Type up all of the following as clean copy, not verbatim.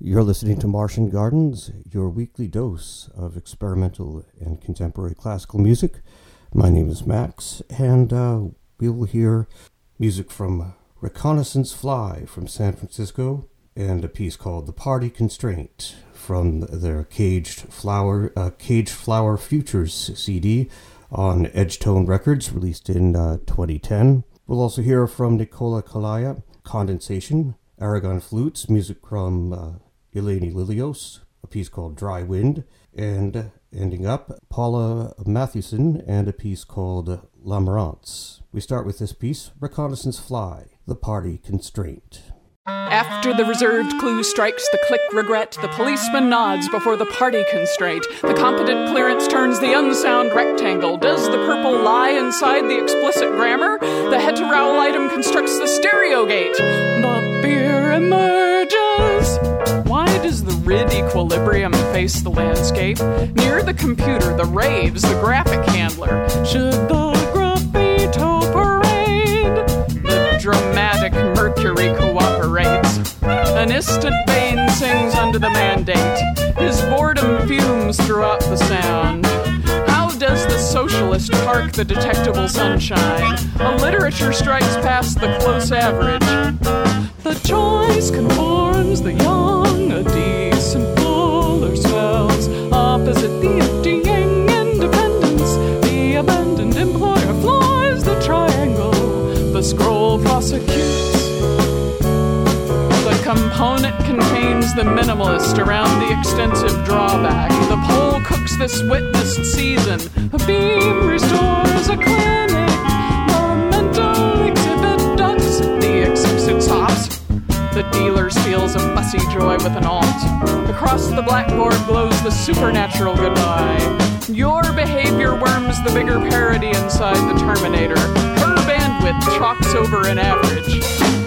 You're listening to Martian Gardens, your weekly dose of experimental and contemporary classical music. My name is Max, and we will hear music from Reconnaissance Fly from San Francisco, and a piece called The Party Constraint from their Caged Flower Futures CD on Edgetone Records, released in 2010. We'll also hear from Nicola Kalaya, Condensation, Aragon Flutes, music from Eleni Lilios, a piece called Dry Wind, and ending up, Paula Mathewson and a piece called L'Amarance. We start with this piece, Reconnaissance Fly, The Party Constraint. After the reserved clue strikes the click regret, the policeman nods before the party constraint. The competent clearance turns the unsound rectangle. Does the purple lie inside the explicit grammar? The heterowl item constructs the stereo gate. The beer emerges. Why does the rid equilibrium face the landscape? Near the computer, the raves, the graphic handler. Should the graffito parade? The dramatic Mercury cooperates. An instant vein sings under the mandate. His boredom fumes throughout the sound. How does the socialist park the detectable sunshine? A literature strikes past the close average. The choice conforms the young, a decent fuller smells. Opposite the emptying independence, the abandoned employer flies the triangle. The scroll prosecutes. The component contains the minimalist around the extensive drawback. The pole cooks this witnessed season. A beam restores a clinic. Momentum exhibit ducks. The explicit stops. The dealer steals a fussy joy with an alt. Across the blackboard glows the supernatural goodbye. Your behavior worms the bigger parody inside the Terminator. Her bandwidth chalks over an average.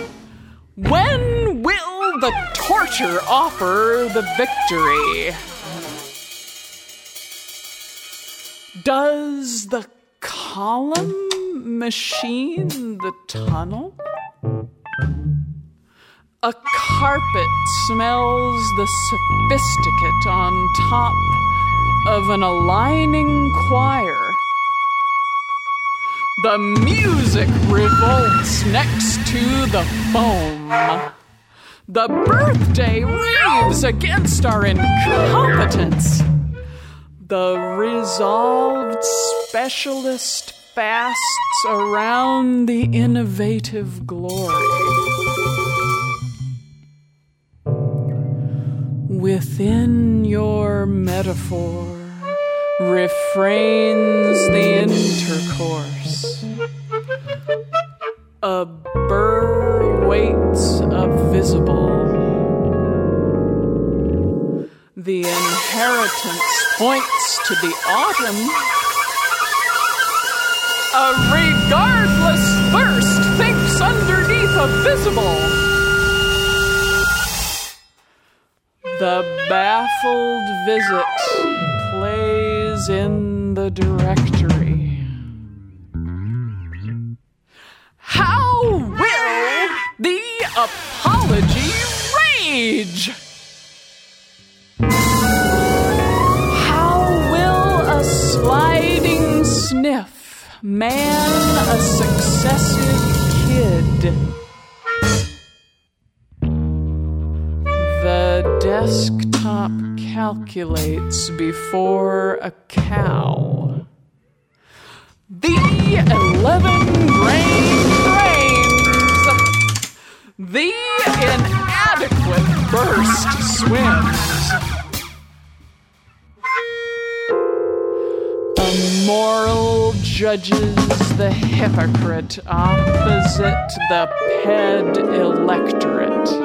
When will the torture offer the victory? Does the column machine the tunnel? A carpet smells the sophisticate on top of an aligning choir. The music revolts next to the foam. The birthday raves against our incompetence. The resolved specialist fasts around the innovative glory. Within your metaphor refrains the intercourse. A burr waits a visible. The inheritance points to the autumn. A regardless thirst thinks underneath a visible. The baffled visit plays in the directory. How will the apology rage? How will a sliding sniff man a successive kid? The desktop calculates before a cow. The 11-grain brains. The inadequate burst swims. A moral judges the hypocrite opposite the ped electorate.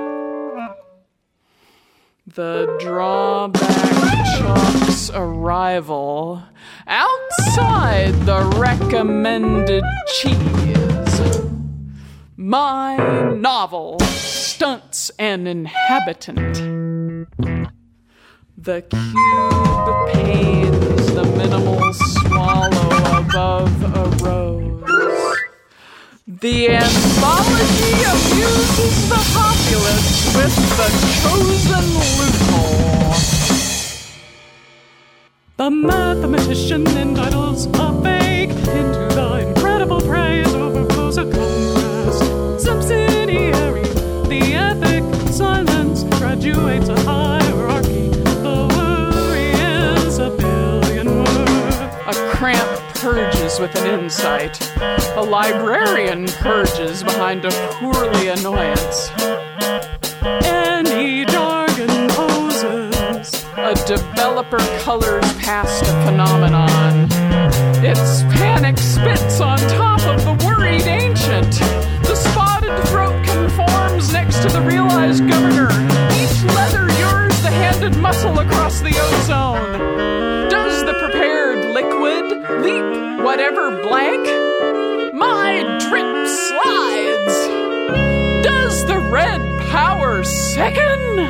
The drawback chalks arrival outside the recommended cheese. My novel stunts an inhabitant. The cube pains the minimal swallow above a rose. The anthology amuses the populace with the chosen loophole. The mathematician entitles a fake into the incredible praise overflows a contrast. Subsidiary, the ethic silence graduates a hierarchy. The worry is a billion words. A cramp purges with an insight. A librarian purges behind a poorly annoyance. Any jargon poses. A developer colors past a phenomenon. Its panic spits on top of the worried ancient. The spotted throat conforms next to the realized governor. Each leather yours the handed muscle across the ozone. Does the prepared liquid leap whatever blank? My drip slides. Does the red power sicken?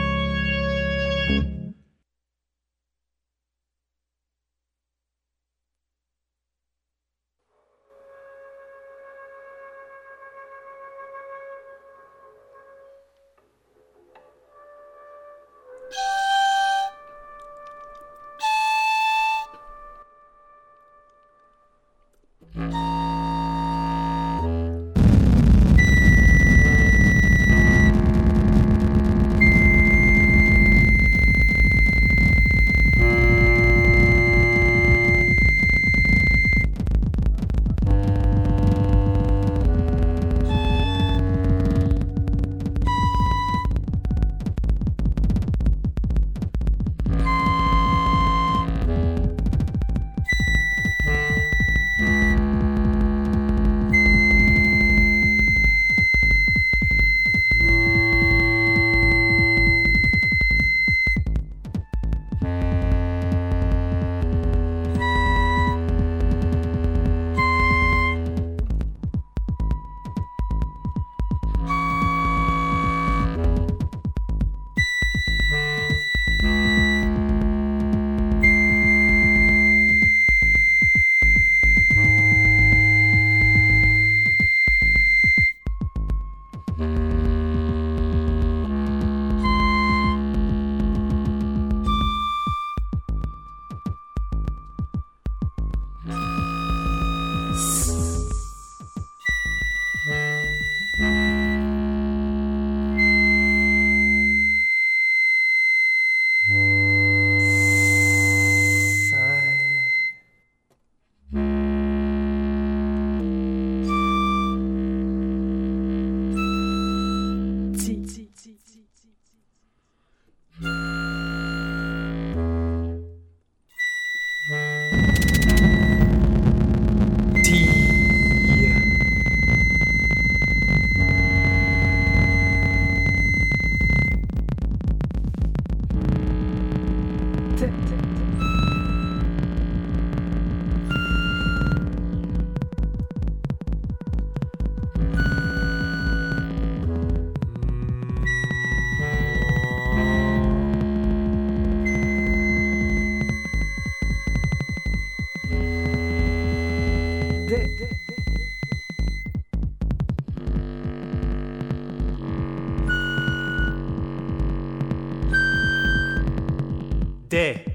De.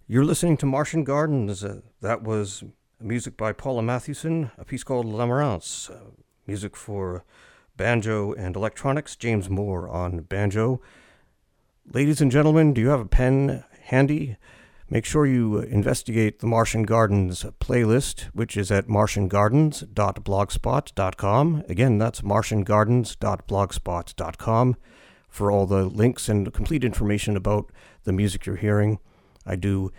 You're listening to Martian Gardens. That was music by Paula Matthewson, a piece called L'Amarance. Music for banjo and electronics, James Moore on banjo. Ladies and gentlemen, do you have a pen handy? Make sure you investigate the Martian Gardens playlist, which is at martiangardens.blogspot.com. Again, that's martiangardens.blogspot.com for all the links and complete information about the music you're hearing. I do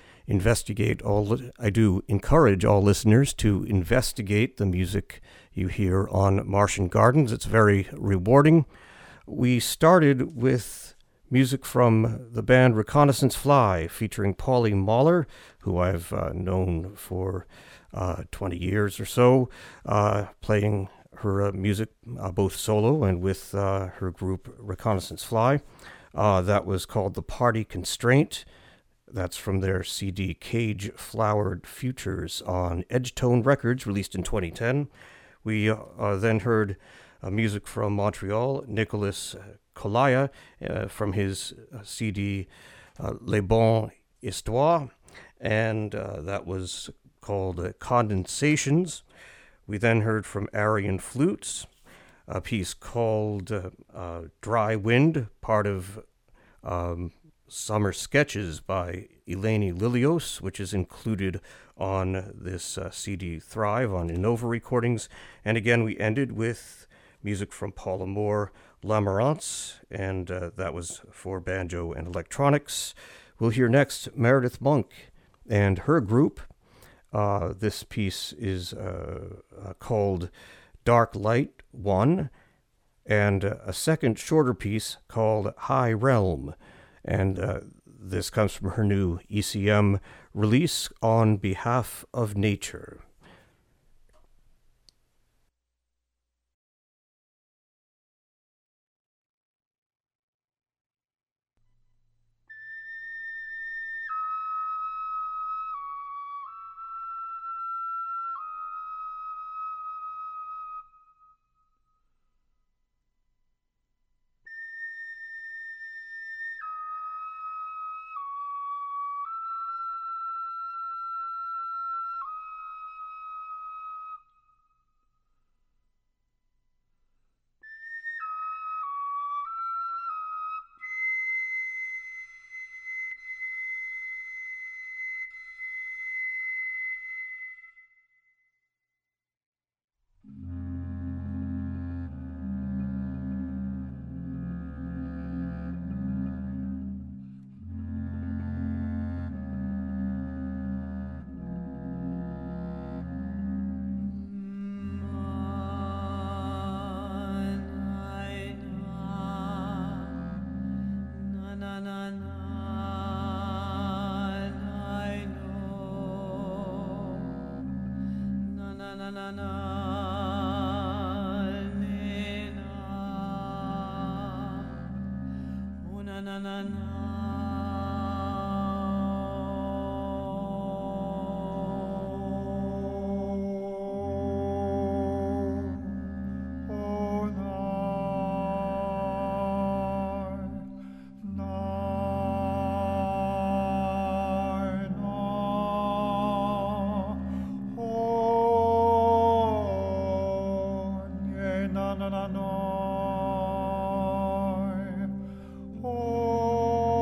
encourage all listeners to investigate the music you hear on Martian Gardens. It's very rewarding. We started with music from the band Reconnaissance Fly, featuring Polly Mahler, who I've known for 20 years or so, playing her music both solo and with her group Reconnaissance Fly. That was called The Party Constraint. That's from their CD Cage Flowered Futures on Edgetone Records, released in 2010. We then heard music from Montreal, Nicolas Colaya, from his CD Les Bonnes Histoires, and that was called Condensations. We then heard from Aryan Flutes, a piece called Dry Wind, part of Summer Sketches by Eleni Lilios, which is included on this CD Thrive on Innova Recordings. And again, we ended with music from Paula Moore, L'Amarance, and that was for banjo and electronics. We'll hear next Meredith Monk and her group. This piece is called Dark Light 1, and a second shorter piece called High Realm. And this comes from her new ECM release, On Behalf of Nature. Oh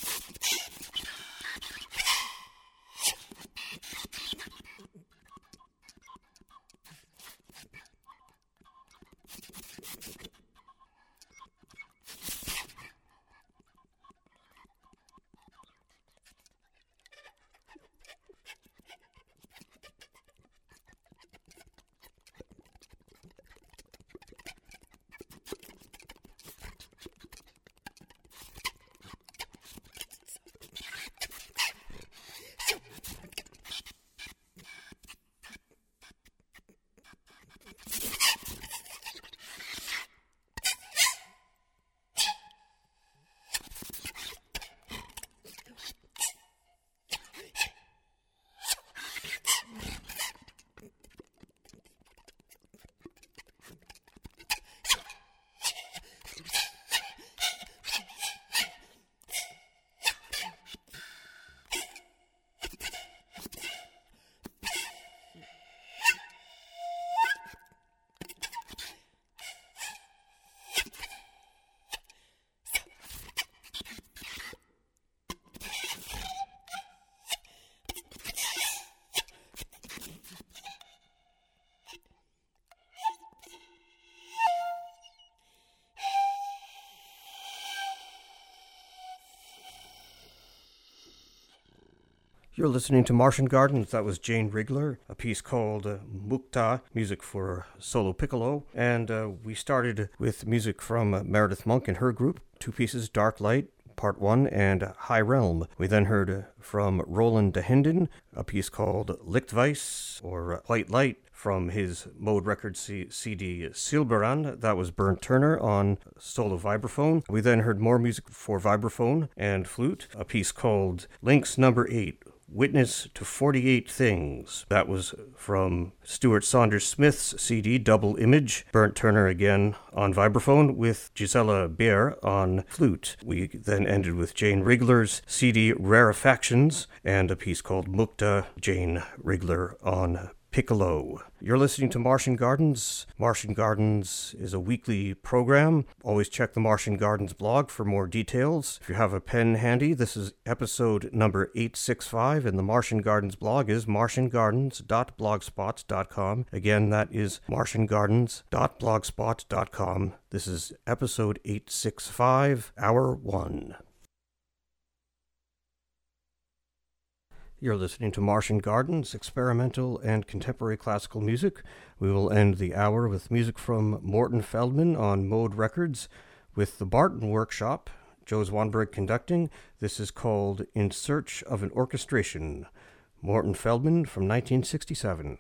You're listening to Martian Gardens. That was Jane Rigler, a piece called Mukta, music for solo piccolo. And we started with music from Meredith Monk and her group, two pieces, Dark Light, Part 1, and High Realm. We then heard from Roland de Hinden, a piece called Lichtweiss, or White Light, from his Mode Records CD Silberan. That was Bernd Turner on solo vibraphone. We then heard more music for vibraphone and flute, a piece called Links Number 8, Witness to 48 Things. That was from Stuart Saunders Smith's CD Double Image. Bernd Turner again on vibraphone with Gisela Beer on flute. We then ended with Jane Rigler's CD Rarefactions and a piece called Mukta, Jane Rigler on piccolo. You're listening to Martian Gardens. Martian Gardens is a weekly program. Always check the Martian Gardens blog for more details. If you have a pen handy, this is episode number 865, and the Martian Gardens blog is martiangardens.blogspot.com. Again, that is martiangardens.blogspot.com. This is episode 865, hour 1. You're listening to Martian Gardens, experimental and contemporary classical music. We will end the hour with music from Morton Feldman on Mode Records with the Barton Workshop, Joe Swanberg conducting. This is called In Search of an Orchestration. Morton Feldman from 1967.